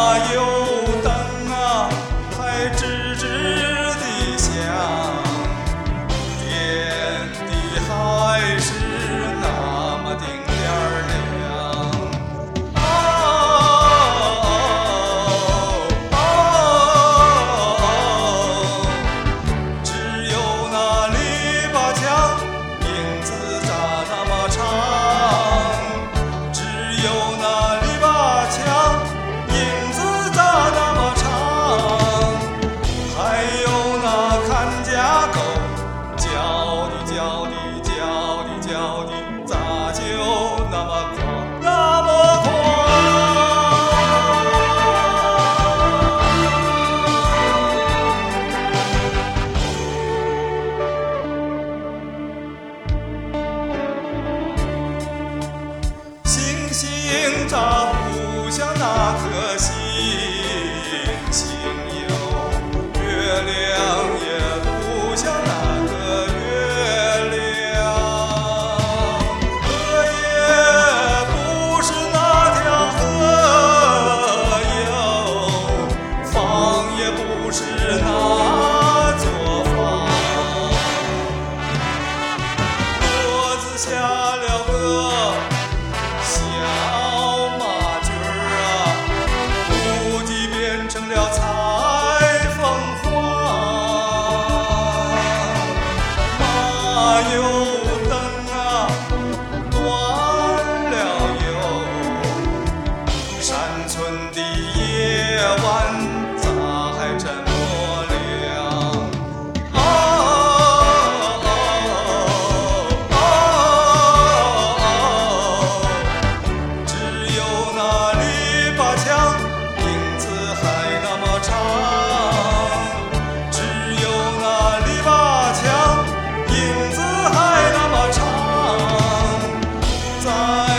油灯啊，还直直地响，点的还是那么丁点儿亮。只有那篱笆墙，影子扎那么长。只有那篱笆墙，影子扎那么长。还有那看家狗，叫的叫的叫的叫的，咋就那么狂那么狂？星星咋不像那颗星星有？月亮也不像那个月亮。河也不是那条河哟，房也不是那座房。脖子下了个小马驹儿啊，估计变成了彩凤凰。马油灯啊，断了油，山村的夜晚咋还这么亮？只有那篱笆墙，影子还那么长。只有那篱笆墙，影子还那么长。